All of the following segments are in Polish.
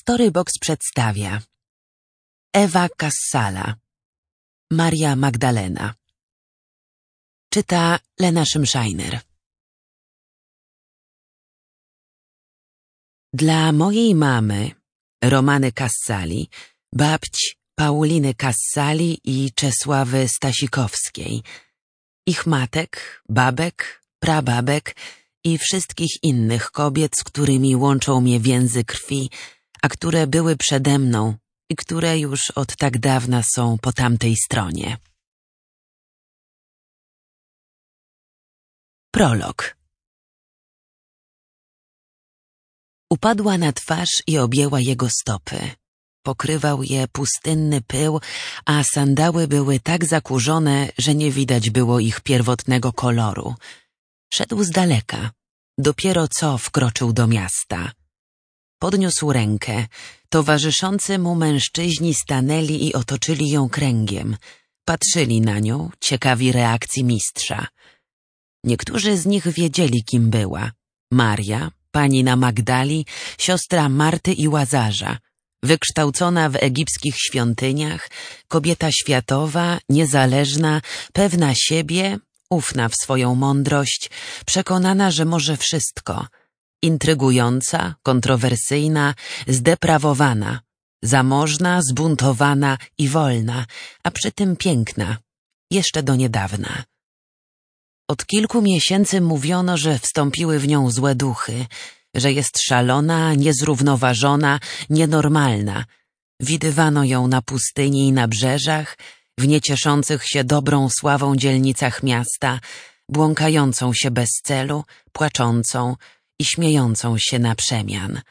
Storybox przedstawia Ewa Kassala, Maria Magdalena. Czyta Lena Szymszajner. Dla mojej mamy, Romany Kassali, babci Pauliny Kassali i Czesławy Stasikowskiej, ich matek, babek, prababek i wszystkich innych kobiet, z którymi łączą mnie więzy krwi, a które były przede mną i które już od tak dawna są po tamtej stronie. Prolog. Upadła na twarz i objęła jego stopy. Pokrywał je pustynny pył, a sandały były tak zakurzone, że nie widać było ich pierwotnego koloru. Szedł z daleka. Dopiero co wkroczył do miasta. Podniósł rękę. Towarzyszący mu mężczyźni stanęli i otoczyli ją kręgiem. Patrzyli na nią, ciekawi reakcji mistrza. Niektórzy z nich wiedzieli, kim była. Maria, panina Magdali, siostra Marty i Łazarza. Wykształcona w egipskich świątyniach, kobieta światowa, niezależna, pewna siebie, ufna w swoją mądrość, przekonana, że może wszystko. Intrygująca, kontrowersyjna, zdeprawowana, zamożna, zbuntowana i wolna, a przy tym piękna, jeszcze do niedawna. Od kilku miesięcy mówiono, że wstąpiły w nią złe duchy, że jest szalona, niezrównoważona, nienormalna. Widywano ją na pustyni i nabrzeżach, w niecieszących się dobrą sławą dzielnicach miasta, błąkającą się bez celu, płaczącą i śmiejącą się na przemian.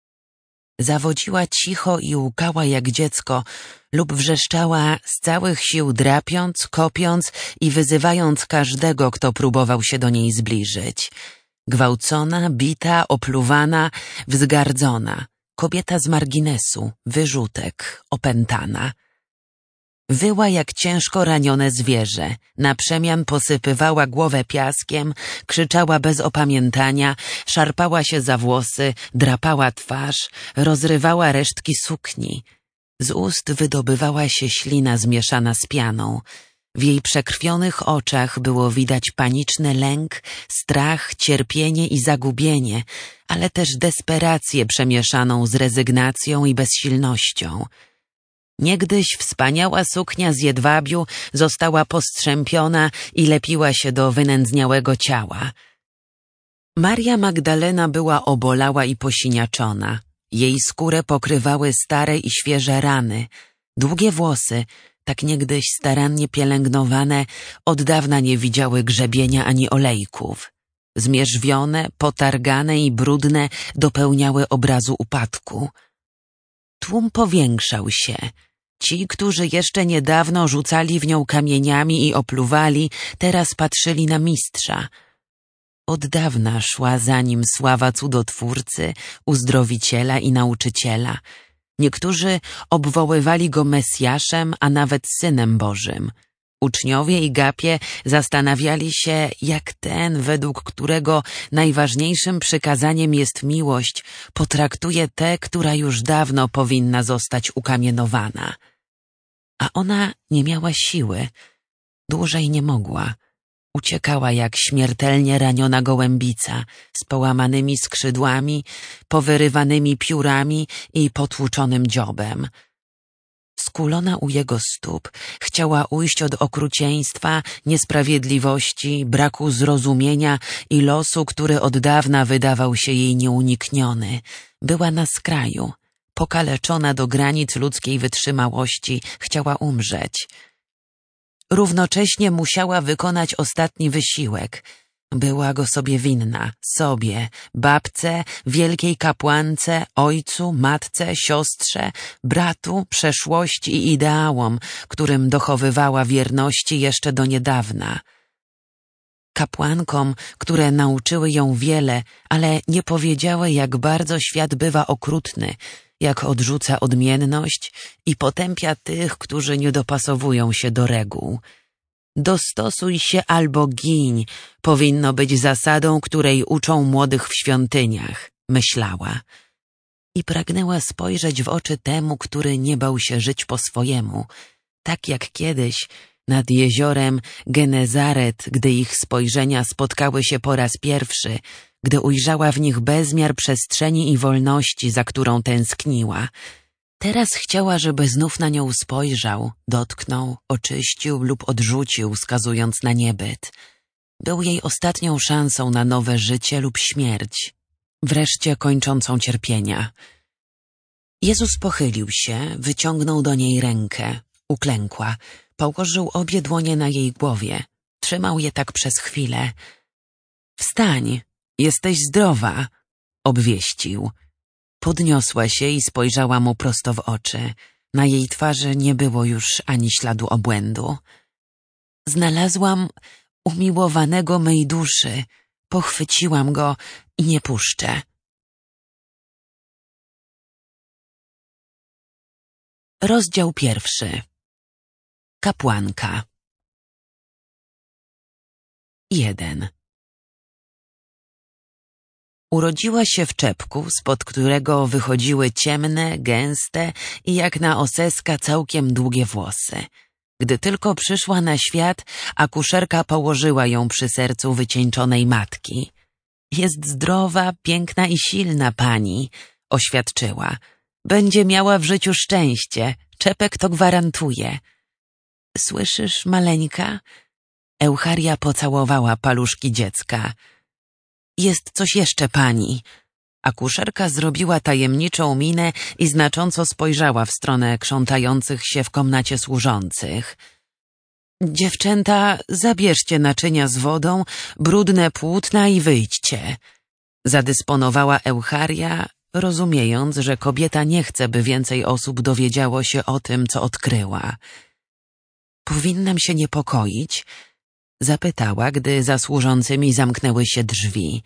Zawodziła cicho i łkała jak dziecko lub wrzeszczała z całych sił drapiąc, kopiąc i wyzywając każdego, kto próbował się do niej zbliżyć. Gwałcona, bita, opluwana, wzgardzona. Kobieta z marginesu, wyrzutek, opętana. Wyła jak ciężko ranione zwierzę, na przemian posypywała głowę piaskiem, krzyczała bez opamiętania, szarpała się za włosy, drapała twarz, rozrywała resztki sukni. Z ust wydobywała się ślina zmieszana z pianą. W jej przekrwionych oczach było widać paniczny lęk, strach, cierpienie i zagubienie, ale też desperację przemieszaną z rezygnacją i bezsilnością. Niegdyś wspaniała suknia z jedwabiu została postrzępiona i lepiła się do wynędzniałego ciała. Maria Magdalena była obolała i posiniaczona. Jej skórę pokrywały stare i świeże rany. Długie włosy, tak niegdyś starannie pielęgnowane, od dawna nie widziały grzebienia ani olejków. Zmierzwione, potargane i brudne dopełniały obrazu upadku. Tłum powiększał się. Ci, którzy jeszcze niedawno rzucali w nią kamieniami i opluwali, teraz patrzyli na mistrza. Od dawna szła za nim sława cudotwórcy, uzdrowiciela i nauczyciela. Niektórzy obwoływali go Mesjaszem, a nawet Synem Bożym. Uczniowie i gapie zastanawiali się, jak ten, według którego najważniejszym przykazaniem jest miłość, potraktuje tę, która już dawno powinna zostać ukamienowana. A ona nie miała siły, dłużej nie mogła. Uciekała jak śmiertelnie raniona gołębica, z połamanymi skrzydłami, powyrywanymi piórami i potłuczonym dziobem. Skulona u jego stóp, chciała ujść od okrucieństwa, niesprawiedliwości, braku zrozumienia i losu, który od dawna wydawał się jej nieunikniony. Była na skraju, pokaleczona do granic ludzkiej wytrzymałości, chciała umrzeć. Równocześnie musiała wykonać ostatni wysiłek. Była go sobie winna, sobie, babce, wielkiej kapłance, ojcu, matce, siostrze, bratu, przeszłości i ideałom, którym dochowywała wierności jeszcze do niedawna. Kapłankom, które nauczyły ją wiele, ale nie powiedziały, jak bardzo świat bywa okrutny, jak odrzuca odmienność i potępia tych, którzy nie dopasowują się do reguł. Dostosuj się albo giń powinno być zasadą, której uczą młodych w świątyniach, myślała. i pragnęła spojrzeć w oczy temu, który nie bał się żyć po swojemu, tak jak kiedyś nad jeziorem Genezaret, gdy ich spojrzenia spotkały się po raz pierwszy, gdy ujrzała w nich bezmiar przestrzeni i wolności, za którą tęskniła. Teraz chciała, żeby znów na nią spojrzał, dotknął, oczyścił lub odrzucił, wskazując na niebyt. Był jej ostatnią szansą na nowe życie lub śmierć, wreszcie kończącą cierpienia. Jezus pochylił się, wyciągnął do niej rękę, uklękła, położył obie dłonie na jej głowie, trzymał je tak przez chwilę. Wstań, jesteś zdrowa, obwieścił. Podniosła się i spojrzała mu prosto w oczy. Na jej twarzy nie było już ani śladu obłędu. Znalazłam umiłowanego mej duszy, pochwyciłam go i nie puszczę. Rozdział 1. Kapłanka. 1. Urodziła się w czepku, spod którego wychodziły ciemne, gęste i jak na oseska całkiem długie włosy. Gdy tylko przyszła na świat, akuszerka położyła ją przy sercu wycieńczonej matki. Jest zdrowa, piękna i silna pani, oświadczyła. Będzie miała w życiu szczęście, czepek to gwarantuje. Słyszysz, maleńka? Eucharia pocałowała paluszki dziecka. Jest coś jeszcze, pani. Akuszerka zrobiła tajemniczą minę i znacząco spojrzała w stronę krzątających się w komnacie służących. Dziewczęta, zabierzcie naczynia z wodą, brudne płótna i wyjdźcie. Zadysponowała Eucharia, rozumiejąc, że kobieta nie chce, by więcej osób dowiedziało się o tym, co odkryła. Powinnam się niepokoić? Zapytała, gdy za służącymi zamknęły się drzwi.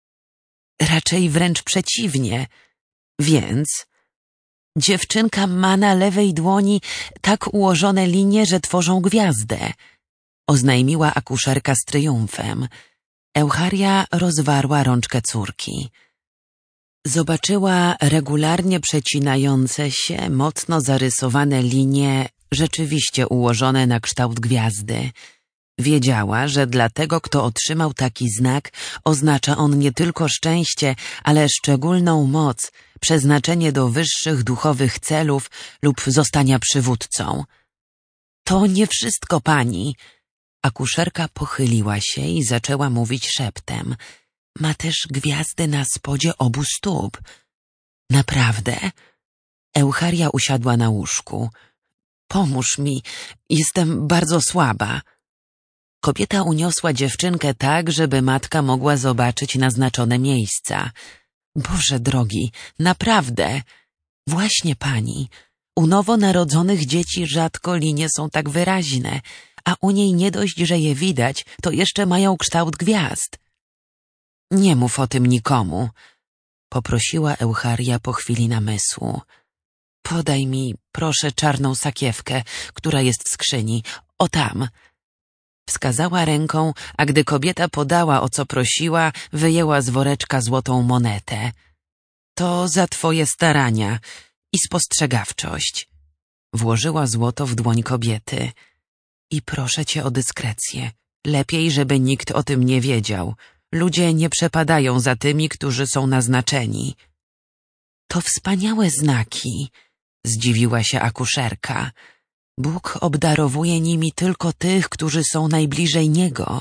Raczej wręcz przeciwnie. Więc dziewczynka ma na lewej dłoni tak ułożone linie, że tworzą gwiazdę, oznajmiła akuszerka z triumfem. Eucharia rozwarła rączkę córki. Zobaczyła regularnie przecinające się, mocno zarysowane linie, rzeczywiście ułożone na kształt gwiazdy. Wiedziała, że dla tego, kto otrzymał taki znak, oznacza on nie tylko szczęście, ale szczególną moc, przeznaczenie do wyższych duchowych celów lub zostania przywódcą. To nie wszystko, pani. Akuszerka pochyliła się i zaczęła mówić szeptem. Ma też gwiazdy na spodzie obu stóp. Naprawdę? Eucharia usiadła na łóżku. Pomóż mi, jestem bardzo słaba. Kobieta uniosła dziewczynkę tak, żeby matka mogła zobaczyć naznaczone miejsca. Boże drogi, naprawdę. Właśnie pani. U nowonarodzonych dzieci rzadko linie są tak wyraźne, a u niej nie dość, że je widać, to jeszcze mają kształt gwiazd. Nie mów o tym nikomu, poprosiła Eucharia po chwili namysłu. Podaj mi, proszę, czarną sakiewkę, która jest w skrzyni. O tam. Wskazała ręką, a gdy kobieta podała, o co prosiła, wyjęła z woreczka złotą monetę. To za twoje starania i spostrzegawczość. Włożyła złoto w dłoń kobiety. I proszę cię o dyskrecję. Lepiej, żeby nikt o tym nie wiedział. Ludzie nie przepadają za tymi, którzy są naznaczeni. To wspaniałe znaki, zdziwiła się akuszerka. Bóg obdarowuje nimi tylko tych, którzy są najbliżej Niego.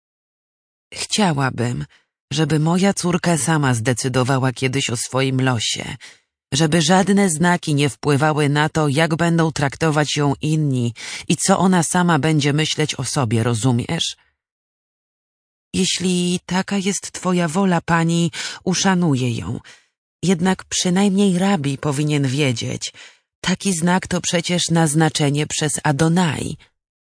Chciałabym, żeby moja córka sama zdecydowała kiedyś o swoim losie, żeby żadne znaki nie wpływały na to, jak będą traktować ją inni i co ona sama będzie myśleć o sobie, rozumiesz? Jeśli taka jest twoja wola, pani, uszanuję ją. Jednak przynajmniej rabi powinien wiedzieć. Taki znak to przecież naznaczenie przez Adonai.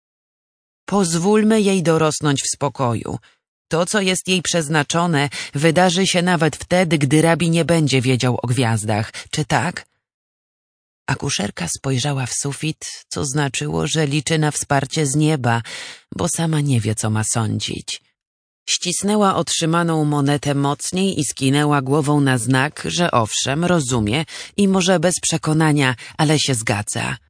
Pozwólmy jej dorosnąć w spokoju. To, co jest jej przeznaczone, wydarzy się nawet wtedy, gdy rabi nie będzie wiedział o gwiazdach. Czy tak? Akuszerka spojrzała w sufit, co znaczyło, że liczy na wsparcie z nieba, bo sama nie wie, co ma sądzić. Ścisnęła otrzymaną monetę mocniej i skinęła głową na znak, że owszem, rozumie i może bez przekonania, ale się zgadza.